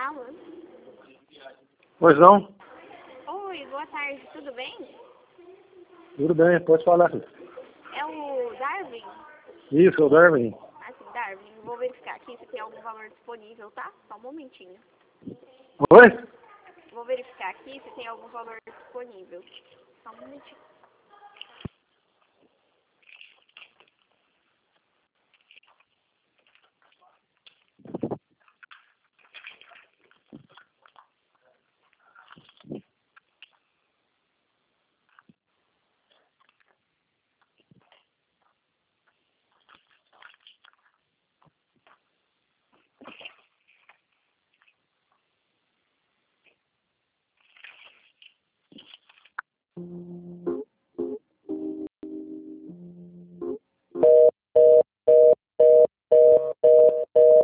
falando. Pois não? Oi, boa tarde, tudo bem? Tudo bem, pode falar. Filho. É o Darwin? Isso, eu Darwin. Assim, Darwin, vou verificar aqui se tem algum valor disponível, tá? Só um momentinho. Oi? Vou verificar aqui se tem algum valor disponível. Só um momentinho.